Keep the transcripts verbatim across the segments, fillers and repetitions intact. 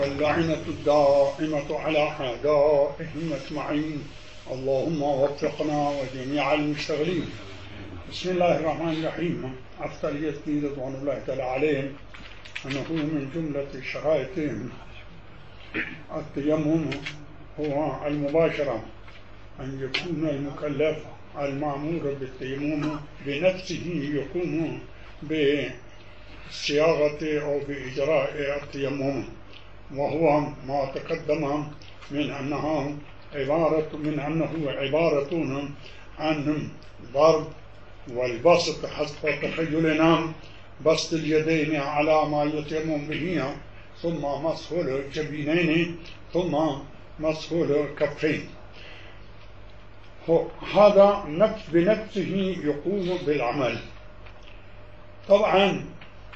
اللعنة الدائمة على أعدائهم أجمعين. اللهم وفقنا وجميع المشتغلين. بسم الله الرحمن الرحيم. أفضلية رضوان الله تعالى عليهم أنه من جملة شرائطهم التيمم هو المباشرة، أن يكون المكلف المأمور بالتيمم بنفسه يقوم بصياغة أو بإجراء التيمم، وهو ما تقدم من أنها عبارة من أنه عبارة عن ضرب والبسط حسب تخيلنا، بسط اليدين على ما يتيمم به، ثم مسح الجبينين، ثم مسح الكفين. هذا نفس بنفسه يقوم بالعمل. طبعا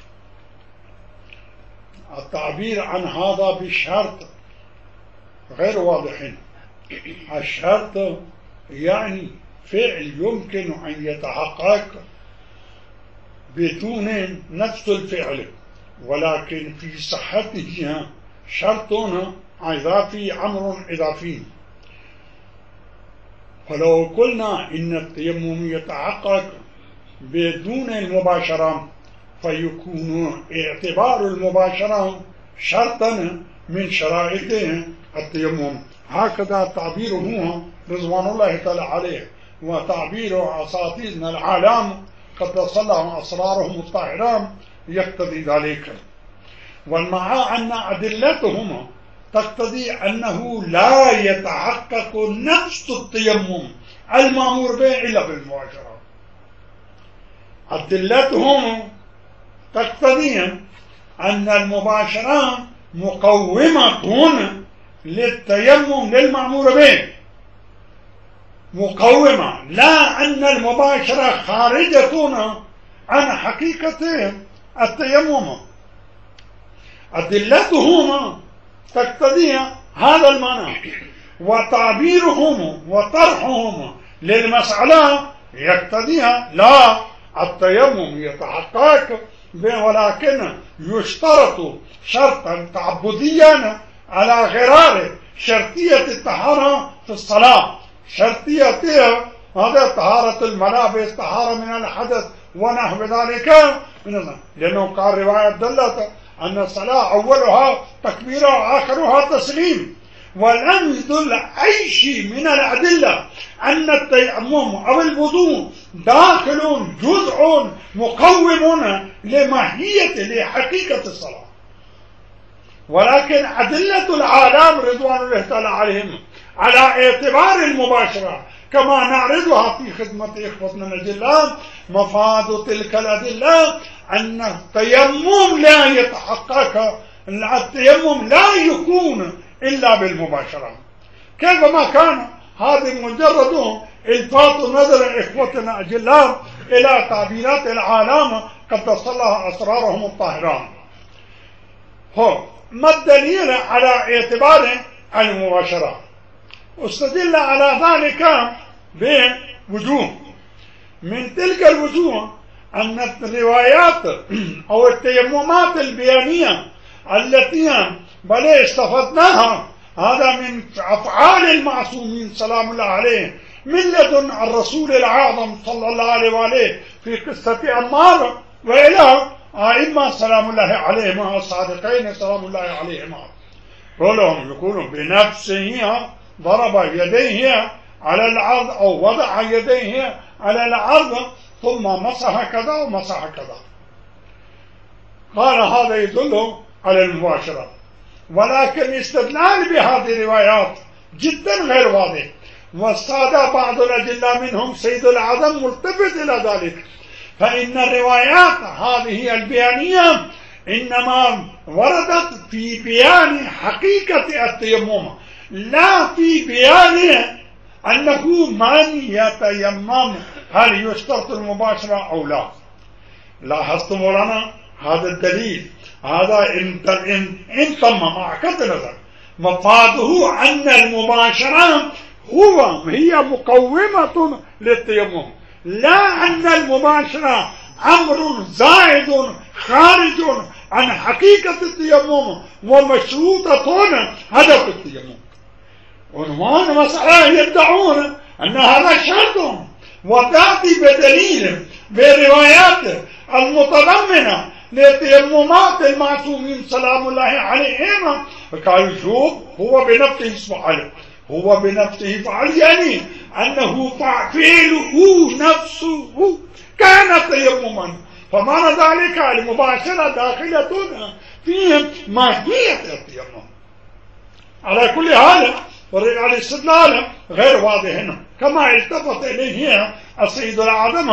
التعبير عن هذا بالشرط غير واضح. الشرط يعني فعل يمكن أن يتحقق بدون نفس الفعل، ولكن في صحته شرط إضافي، أمر إضافي. فلو قلنا إن التيمم يتحقق بدون المباشرة فيكون اعتبار المباشرة شرطا من شرائط التيمم. هكذا تعبيره رضوان الله تعالى عليه، وتعبير أساطيرنا العالم قدس الله أسرارهم الطاهرة يقتضي ذلك. ومع أن أدلتهم تقتضي أنه لا يتحقق نفس التيمم المأمور به إلا بالمباشرة. أدلتهم تقتضي أن المباشرة مقومة للتيمم للمأمور به، مقومة، لا أن المباشرة خارجة عن حقيقة التيمم. أدلتهم تقتضي هذا المعنى، وتعبيرهم وطرحهم للمسألة يقتضيها لا، التيمم يتحقق ولكن يشترط شرطا تعبديا على غرار شرطية الطهارة في الصلاة. شرطية هذا طهارة الملابس، طهارة من الحدث ونحو ذلك، لأنه قال رواية دلت أن الصلاة أولها تكبيرة وآخرها تسليم. ولم يدل أي شيء من الأدلة أن التيمم أو الوضوء داخل جزء مقوم لماهية لحقيقة الصلاة. ولكن أدلة العالم رضوان الله تعالى عليهم على اعتبار المباشرة كما نعرضها في خدمة إخوتنا الأجلاء، مفاد تلك الأدلة أن التيمم لا يتحقق، التيمم لا يكون إلا بالمباشرة. كيفما كان هذا مجرد إلفات نظر إخوتنا الأجلاء إلى تعبيرات العالم قدس الله أسرارهم الطاهرة. هو ما الدليل على اعتبار المباشرة؟ استدل على ذلك بوجوه. من تلك الوجوه أن الروايات أو التيممات البيانية التي بل استفدناها هذا من أفعال المعصومين سلام الله عليه من لدن الرسول العظم صلى الله عليه وآله في قصة عمار وإلى أئمة سلام الله عليهم الصادقين سلام الله عليهم، كلهم يقولون بنفسه ضرب يديه على الأرض أو وضع يديه على الأرض ثم مسح كذا ومسح كذا. قال هذا يدل على المباشرة، ولكن استدلال بهذه الروايات جدا غير واضح. والسادة بعض الأجلاء منهم سيد العظم ملتفت إلى ذلك، فإن الروايات هذه البيانية إنما وردت في بيان حقيقة التيمم، لا في بيان أنه من يتيمم هل يشترط المباشرة أو لا. لاحظتم مولانا هذا الدليل، هذا إن تم مع قطع نظر مفاده أن المباشرة هو هي مقومة للتيمم، لا أن المباشرة أمر زائد خارج عن حقيقة التيمم ومشروطة هدف التيمم. عنوان مسألة يدعون أن هذا شرط، وتأتي بدليل بالروايات المتضمنة لتيممات المعصومين سلام الله عليهم. قال شوف، هو بنفسه فعل، هو بنفسه فعل، يعني أنه فعله نفسه كان تيمما، فمعنى ذلك المباشرة داخلة في ماهية التيمم. على كل حال الاستدلال غير واضح هنا، كما التفت إليه السيد الأعظم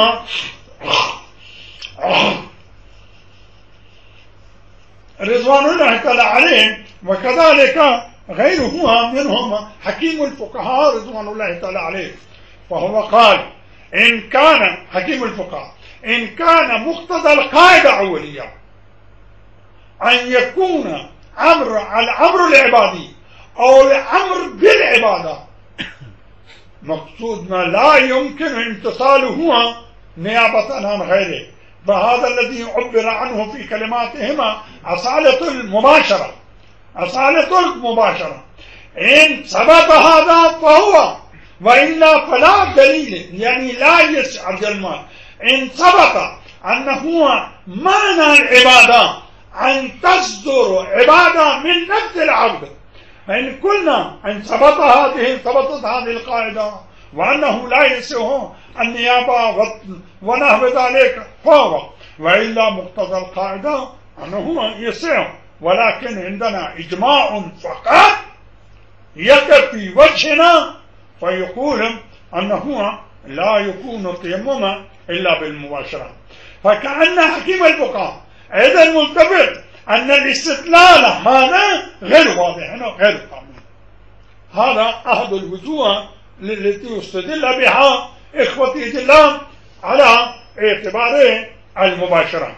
رضوان الله تعالى عليه، وكذلك غيره منهم حكيم الفقهاء رضوان الله تعالى عليه. فهو قال إن كان حكيم الفقهاء إن كان مقتضى القاعدة أولية أن يكون أمر الأمر العبادي أو الأمر بالعبادة مقصود ما لا يمكن امتثاله نيابة عن غيره، فهذا الذي عبر عنه في كلماتهما أصالة المباشرة، أصالة المباشرة. إن ثبت هذا فهو، وإلا فلا دليل، يعني لا يسعى المال. إن ثبت أنه معنى العبادة أن تصدر عبادة من نفس العبد، فإن قلنا أن ثبت هذه ثبتت هذه القاعدة وأنه لا يسعى النيابة ونحو ذلك فهو، وإلا مقتضى القاعدة أنه يسعى. ولكن عندنا إجماع فقط يكفي وجهنا فيقول أنه لا يكون تيمما إلا بالمباشرة. فكأن حكيم الفقهاء أيضا ملتفت أن الاستدلال هذا غير واضح غير قانوني. هذا أحد الوجوه التي يستدل بها إخوتي الإسلام على اعتبار المباشرة.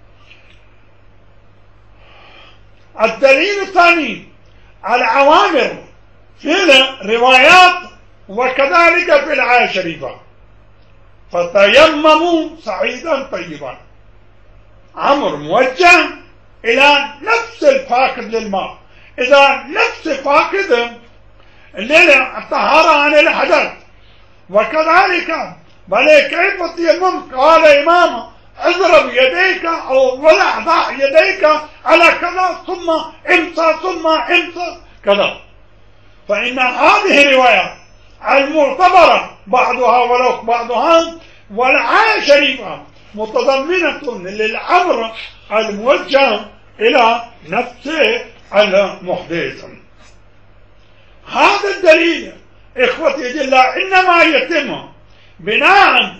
الدليل الثاني العوامر في الروايات وكذلك في الآية الشريفة، فتيمموا صعيدا طيبا، أمر موجه إلى نفس الفاقد للماء، إذا نفس فاقد للطهارة عن الحدث. وكذلك بل كيف التيمم؟ قال إمام اضرب يديك أو ولا ضع يديك على كذا ثم امسى ثم امسى كذا. فإن هذه الرواية المعتبرة بعضها ولو بعضها والآية الشريفة متضمنة للأمر الموجه إلى نفس المحدث. هذا الدليل إخوتي جل إنما يتم بناء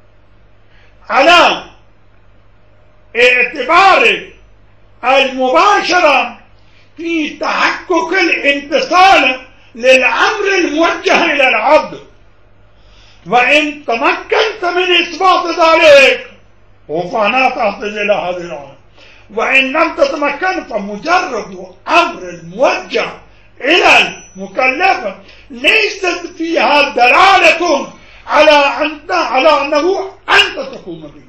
على اعتبار المباشرة في تحقق الامتثال للأمر الموجه إلى العبد. وإن تمكنت من إثبات ذلك فأنا تحتاج إلى هذه الآية، وإن لم تتمكن فمجرد أمر الموجه إلى المكلف ليست فيها دلالة على أنت على أنه أنت تقوم به،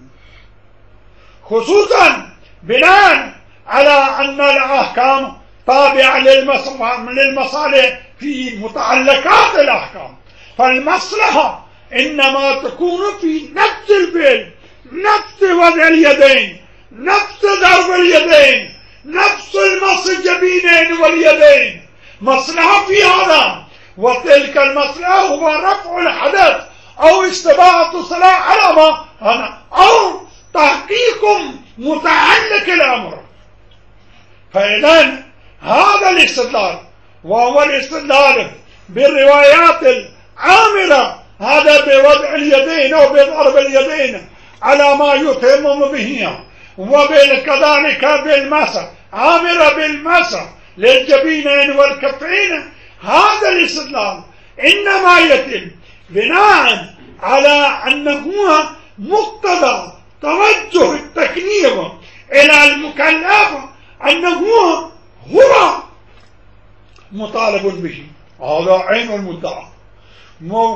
خصوصا بناء على أن الأحكام تابعة للمصالح في متعلقات الأحكام، فالمصلحة إنما تكون في نفس الفعل، نفس وضع اليدين، نفس ضرب اليدين، نفس المس الجبينين واليدين، مصلحة في هذا. وتلك المصلحة هو رفع الحدث أو استباحة الصلاة على ما أنا أو تحقيق متعلق الأمر. فإذا هذا الاستدلال وهو الاستدلال بالروايات العامرة هذا بوضع اليدين أو بضرب اليدين على ما يتيمم به، وكذلك بالمسح عامرة بالمسح للجبينين والكفين، هذا الاستدلال إنما يتم بناء على أنه مقتضى توجه التكليف إلى المكلف أنه هو مطالب به. هذا عين المدعى،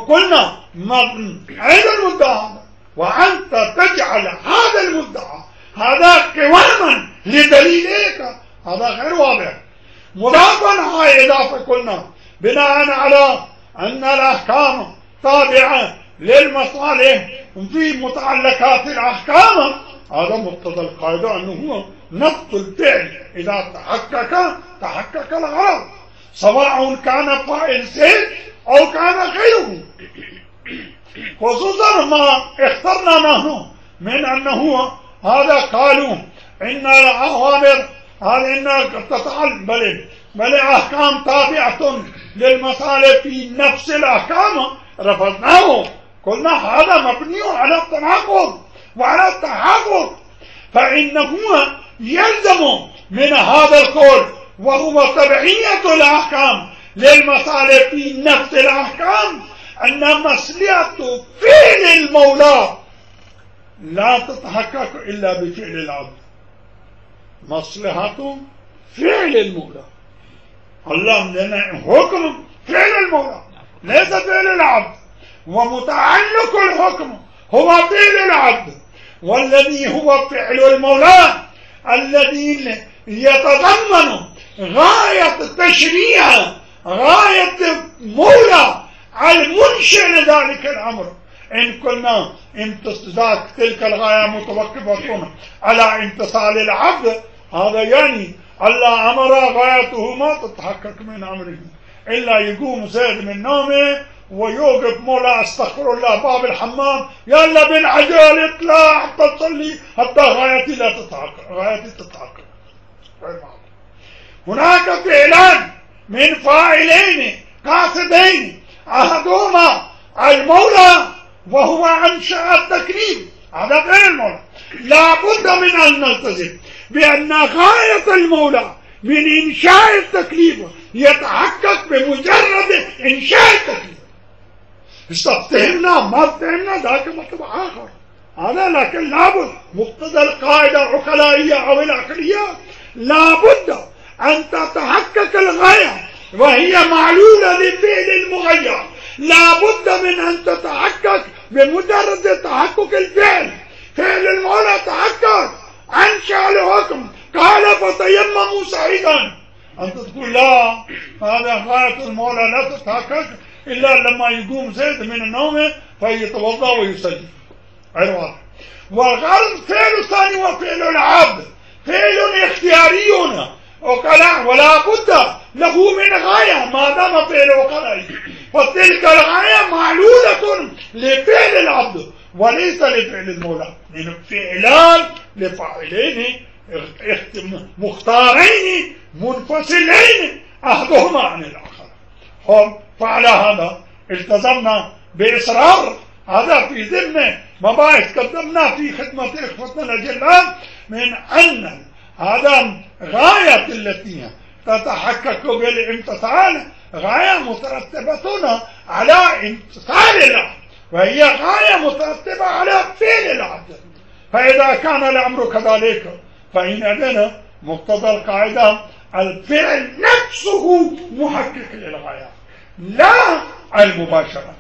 قلنا عين المدعى، وأنت تجعل هذا المدعى هذا قواما لدليلك، هذا غير واضح. مضافا هاي إضافة قلنا بناء على أن الأحكام تابعة للمصالح في متعلقات الأحكام، هذا مقتضى القاعدة أنه هو نفس الفعل إذا تحقق تحقق الغرض، سواء كان فاعل زيد أو كان غيره، خصوصا ما اخترنا نحن من أنه هذا قالوا إن الأوامر هذه إن تتعلق بل بل أحكام تابعة للمصالح في نفس الأحكام، رفضناه، قلنا هذا مبني على التناقض وعلى التحاقق، فإنه يلزم من هذا القول وهو تبعية الأحكام للمصالح في نفس الأحكام أن مصلحة فعل المولى لا تتحقق إلا بفعل العبد. مصلحة فعل المولى، الله لنا حكم فعل المولى ليس فعل العبد، ومتعلق الحكم هو فعل العبد، والذي هو فعل المولى الذي يتضمن غاية التشريع، غاية مولى المنشئ لذلك الأمر. إن كنا امتصاص تلك الغاية متوقفة على امتصال العبد، هذا يعني الله أمر غايته ما تتحقق من أمره، إلا يقوم زيد من نومه ويوقف مولا استغفر الله باب الحمام، يلا بالعجل اطلع حتى تصلي حتى غايتي لا تتحقق، غايتي تتحقق. هناك فعلان من فاعلين قاصدين، أحدهما المولى وهو أنشأ التكليف، هذا غير المولى. لا بد من أن نلتزم بأن غاية المولى من إنشاء التكليف يتحقق بمجرد إنشاء التكليف. استفتهمنا ما افتهمنا ذاك مطلب آخر، هذا لكن لابد مقتضى القاعدة العقلائية أو العقلية لابد أن تتحقق الغاية وهي معلولة لفعل المغير، لابد من أن تتحقق بمجرد تحقق الفعل. فعل المولى تحقق، أنشأ الحكم، قال فتيمموا صعيدا، أنت تقول لا هذا غاية المولى لا تتحقق إلا لما يقوم زيد من النوم فيتوضأ ويصلي. أيوة. والغرض فعل الثاني وفعل العبد فعل اختياري وقال ولا بد له من غاية ما دام فعل وقال، فتلك الغاية معلولة لفعل العبد وليس لفعل المولى، لأن فعلان لفاعلين مختارين منفصلين أحدهما عن الآخر. هم فعلى هذا التزمنا بإصرار، هذا في ضمن مباحث قدمنا في خدمة إخوتنا الأجلاء من أن هذا غاية التي تتحقق بالامتثال غاية مترتبة على امتثال العبد، وهي غاية مترتبة على فعل العبد. فإذا كان الأمر كذلك فإن أذن مقتضى القاعدة الفعل نفسه محقق للغاية لا المباشرة،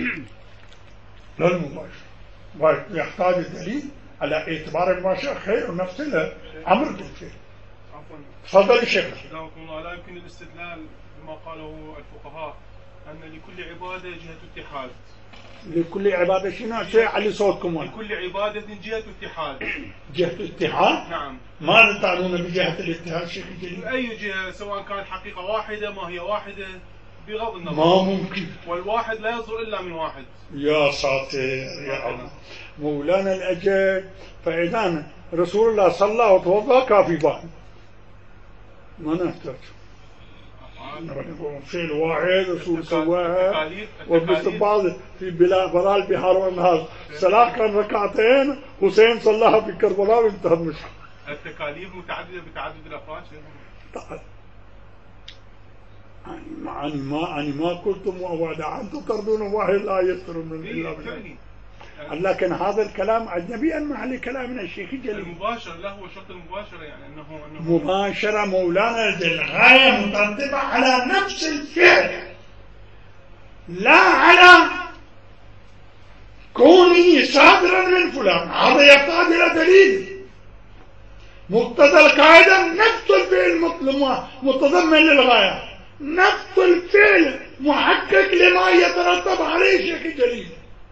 لا المباشرة، ويحتاج الدليل على اعتبار المباشرة خير ونفس الأمر بالفعل. تفضل الشيخ. لا يمكن الاستدلال بما قاله الفقهاء أن لكل عبادة جهة اتحاد. لكل عبادة شنو؟ شيء على صوتكم. لكل عبادة جهة اتحاد. جهة اتحاد؟ نعم. ماذا تعنون بجهة الاتحاد شيخ الجليل؟ أي جهة سواء كانت حقيقة واحدة ما هي واحدة بغض النظر. ما ممكن. والواحد لا يصدر إلا من واحد. يا ساتر يا الله. مولانا الأجل، فإذا رسول الله صلى الله عليه وسلم كافي بعد. ما نحتاج. فعل واحد رسول سواها، وبالبعض في بلاد بلال بحار والنهار صلاة كان ركعتين حسين صلاها في كربلاء وانتهى المشكلة. التكاليف متعددة بتعدد الأفراد. أنا ما أنا ما قلتم ووعدا أنتم تردون واحد لا يسر من إلا بالله. لكن هذا الكلام أجنبي أن محل كلامنا الشيخ الجليل. المباشر له هو شرط المباشرة، يعني أنه أنه مباشرة مولانا الغاية مترتبة على نفس الفعل لا على كونه صادرا من فلان، هذا يحتاج إلى دليل. مقتضى القاعدة نفس الفعل متضمن للغاية، نفس الفعل محقق لما يترتب عليه شيخ جليل.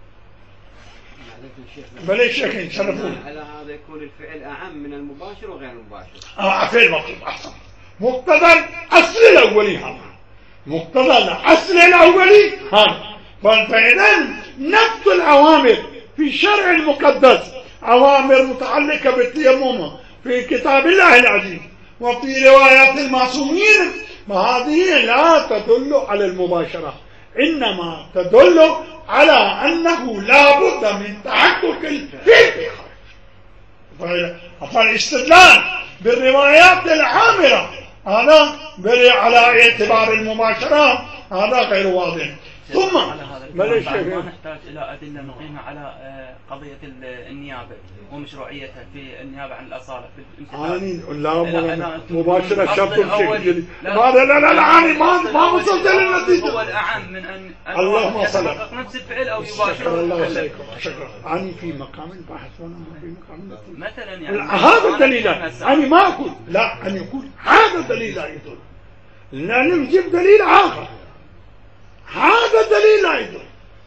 بل شيخ شرفون على هذا يكون الفعل أعم من المباشر وغير المباشر. اه فعل مطلوب احسن. مقتضى الاصل الاولي هذا، مقتضى الاصل الاولي هذا. فاذا نفس الاوامر في الشرع المقدس، اوامر متعلقه بالتيمم في كتاب الله العزيز وفي روايات المعصومين، وهذه لا تدل على المباشره، انما تدل على أنه لا بد من تحقق الفعل. فالاستدلال بالروايات العامرة هذا على اعتبار المباشرة هذا غير واضح. ثم ما نحتاج إلى أدلة مقيمة على قضية النيابة ومشروعيتها في النيابة عن الأصالة. يعني لا مباشرة شرط الشيء. لا لا لا لا أنا ما ما وصلت للنتيجة. هو الأعم من أن اللهم صل يحقق نفس الفعل أو يباشر. الله يسلمك. شكرا. أنا في مقام البحث وأنا في مقام النتيجة. مثلا يعني هذا الدليل. أنا ما أقول لا، أنا أقول هذا الدليل لا يدل. لأن نجيب دليل آخر. هذا دليل أيضا.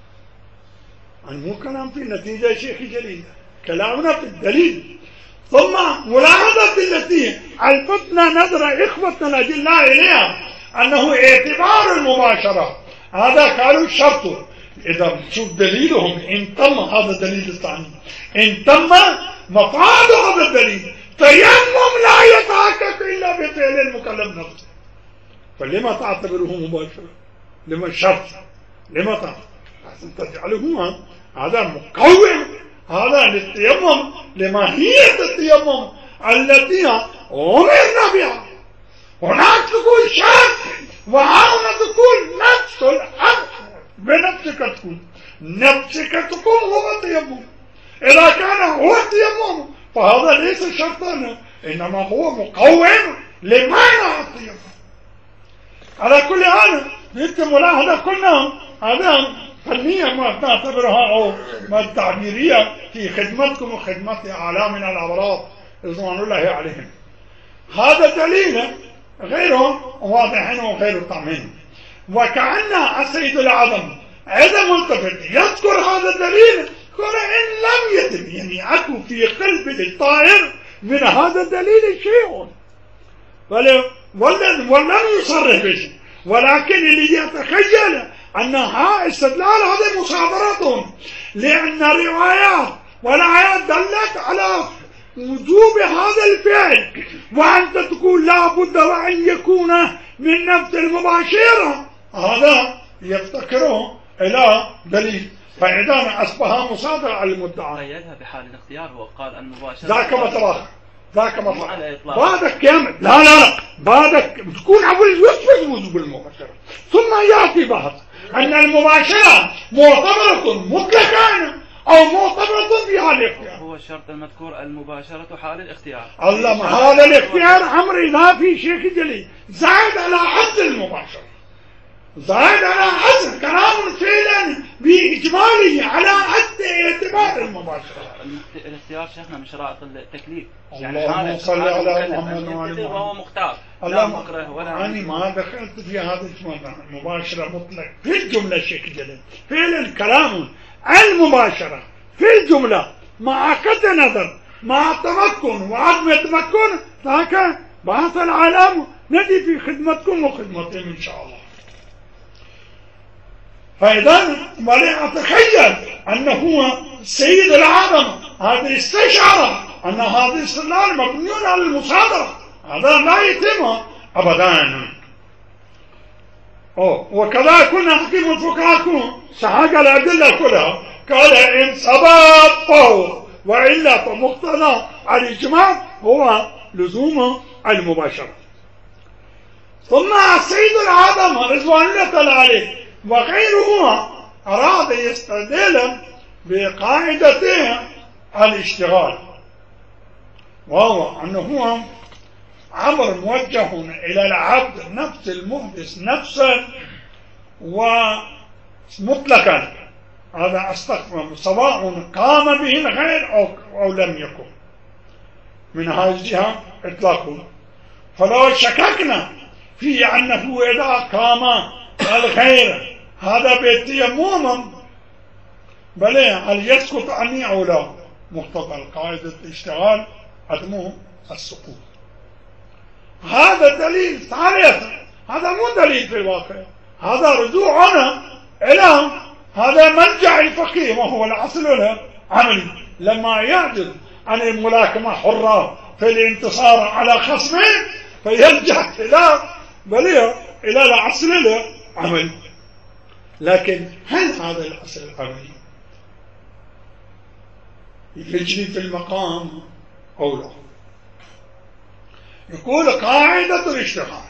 أنا مو كلام في النتيجة شيخ جليل، كلامنا في الدليل. ثم ملاحظة التي ألفتنا نظر إخوتنا الأجلاء إليها أنه اعتبار المباشرة هذا قالوا الشرط. إذا شوف دليلهم إن تم هذا الدليل الثاني، إن تم مفاد هذا الدليل تيمم لا يتحقق إلا بفعل المكلف نفسه، فلما تعتبره مباشرة؟ لما شرط؟ لما تعتبر؟ لازم تجعله هذا مقوم هذا للتيمم لماهية التيمم التي أمرنا بها. هناك تكون شرط وهنا تكون نفس الحق، بنفسك تكون نفسك تكون هو التيمم. إذا كان هو التيمم فهذا ليس شرطا، إنما هو مقوم لمعنى التيمم. على كل حال انت ملاحظة كنا هذا فنية ما تعتبرها أو ما التعبيرية في خدمتكم وخدمة أعلامنا الأبرار رضوان الله عليهم. هذا دليل غيره واضح وغير طمين، وكأن السيد الأعظم عندما ملتفت يذكر هذا الدليل قال إن لم يتم يعني أكو في قلب الطائر من هذا الدليل شيء ولن يصرح به، ولكن اللي يتخيل أن استدلال هذه مصادرة، لأن الروايات والآيات دلت على وجوب هذا الفعل، وأنت تقول لا بد وأن يكون من نفس المباشرة، هذا يفتكره إلى دليل، فإذا أصبح مصادرة على المدعى. قيدها بحال الاختيار، هو قال المباشرة ذاك مطلق ذاك مطلق بعدك كامل لا لا لا بعدك تكون أول يثبت وجوب المباشرة، ثم يأتي بحث أن المباشرة معتبرة مطلقا أو معتبرة في حال الاختيار. هو الشرط المذكور المباشرة حال الاختيار. الله ما هذا الاختيار أمر إضافي شيخ جليل زائد على حد المباشرة، زائد على حد كلام فعلا بإجماله على حد اعتبار المباشرة. الاختيار شيخنا من شرائط التكليف، اللهم صل على محمد وعلى وهو مختار لا مكره ولا أنا ما دخلت في هذا المباشرة مطلق في الجملة شيخ جليل. فعلا كلام المباشرة في الجملة مع قد نظر مع التمكن وعدم التمكن ذاك بحث العالم ندي في خدمتكم وخدمتهم إن شاء الله. فإذا ولا أتخيل أنه هو سيد العالم هذا استشعر أن هذا الاستدلال مبني على المصادرة، هذا لا يتم أبدا. أوه. وكذا كنا حكيم الفقهاء سحق الأدلة كلها قال إن سبب فهو وإلا فمقتضى الإجماع هو لزوم المباشرة. ثم السيد العالم رضوان الله عليه وغيره أراد يستدل بقاعدة الاشتغال، وهو أنه هو أمر موجه إلى العبد نفس المحدث نفسا ومطلقا، هذا أستخدم سواء قام به الغير أو, أو لم يكن، من هذه الجهة إطلاقه. فلو شككنا في أنه إذا قام الغير هذا بالتيمم بل هل يسقط عني أو لا؟ مقتضى القاعدة الاشتغال عدمه السقوط. هذا دليل ثالث، هذا مو دليل في الواقع، هذا رجوعنا إلى هذا مرجع الفقيه وهو الأصل العملي. لما يعجز عن الملاكمة حرة في الانتصار على خصمه فيرجع إلى بل إلى الأصل العملي. لكن هل هذا الأصل العملي يجري في المقام أو لا؟ يقول قاعدة الاشتغال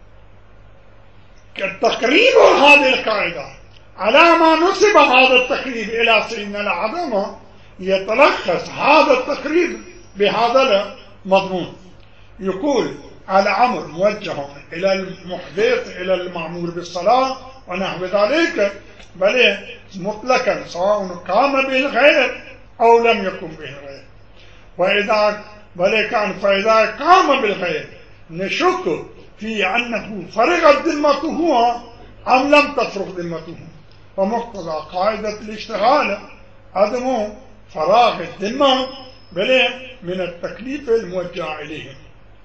كالتقريب هذه القاعدة على ما نسب هذا التقريب إلى سيدنا العظمة يتلخص هذا التقريب بهذا المضمون. يقول الأمر موجه إلى المحدث إلى المأمور بالصلاة ونحو ذلك بل مطلقا سواء قام به الغير أو لم يقم به الغير. وإذا بل كان فإذا قام بالغير نشك في أنه فرغت ذمته أم لم تفرغ ذمته. ومقتضى قاعدة الاشتغال عدم فراغ الذمة بل من التكليف الموجه إليهم.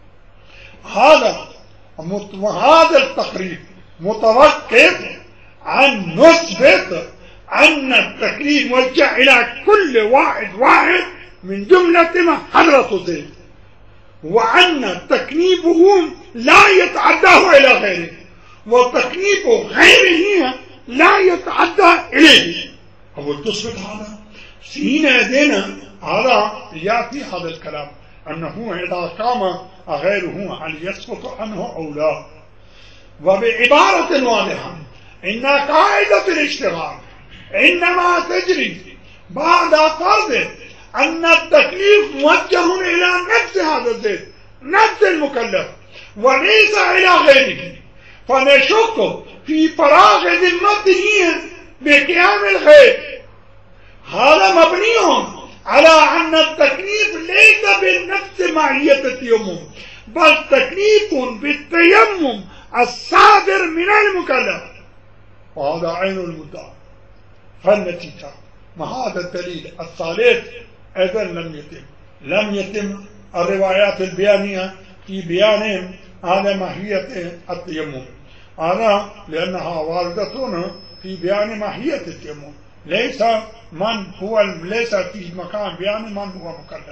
هذا هذا التقريب متوقف عن نثبت أن التكليف موجه إلى كل واحد واحد من جملة ما حضرة زيد، وأن تكليفه لا يتعداه إلى غيره وتكليف غيره لا يتعدى إليه. أو تثبت هذا سينا دينا هذا يأتي هذا الكلام أنه إذا قام غيره هل يسقط عنه أو لا. وبعبارة واضحة إن قاعدة الاشتغال إنما تجري بعد فرض أن التكليف موجه إلى نفس هذا الزيت نفس المكلف وليس إلى غيره. فنشك في فراغ ذمته بقيام الغير. هذا مبني على أن التكليف ليس بنفس ماهية التيمم بل تكليف بالتيمم الصادر من المكلف، وهذا عين المدعى. فالنتيجة ما هذا الدليل الثالث أيضا لم يتم لم يتم الروايات البيانية في بيانهم على ماهية التيمم. هذا لأنها واردة في بيان ماهية التيمم، ليس من هو ليس في مكان بيان من هو مكلف.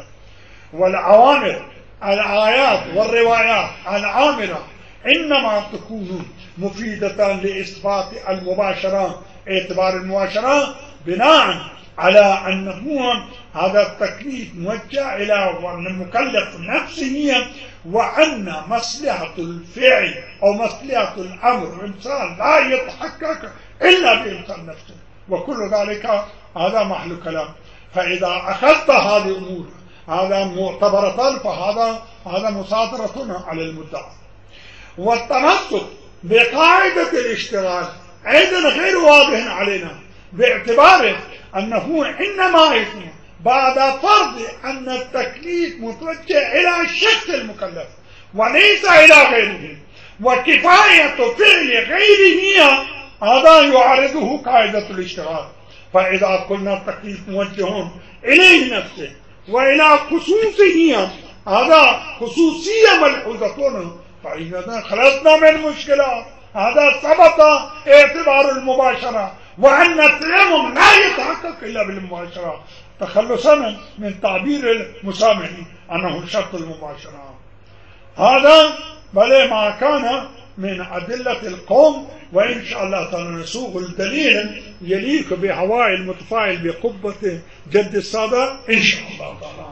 والعوامر الآيات والروايات العامرة إنما تكون مفيدة لإثبات المباشرة اعتبار المباشرة بناء على أنه هذا التكليف موجه إلى المكلف نفسه، وأن مصلحة الفعل أو مصلحة الأمر الإنسان لا يتحقق إلا بإنسان نفسه، وكل ذلك هذا محل كلام. فإذا أخذت هذه الأمور هذا معتبرة فهذا هذا مصادرة على المدعى. والتمسك بقاعدة الاشتغال أيضا غير واضح علينا باعتبار أنه إنما يكون بعد فرض أن التكليف متوجه إلى الشخص المكلف وليس إلى غيره، وكفاية فعل غيره هذا يعارضه قاعدة الاشتغال. فإذا قلنا التكليف موجه إليه نفسه وإلى خصوصه هذا خصوصية ملحوظة فإذا خلصنا من مشكلة. هذا ثبت اعتبار المباشرة وأن التيمم لا يتحقق إلا بالمباشرة، تخلصا من تعبير المسامح أنه شرط المباشرة. هذا بل ما كان من أدلة القوم. وإن شاء الله تعالى نسوق الدليل يليق بهواء المتفاعل بقبة جد السادة إن شاء الله تعالى.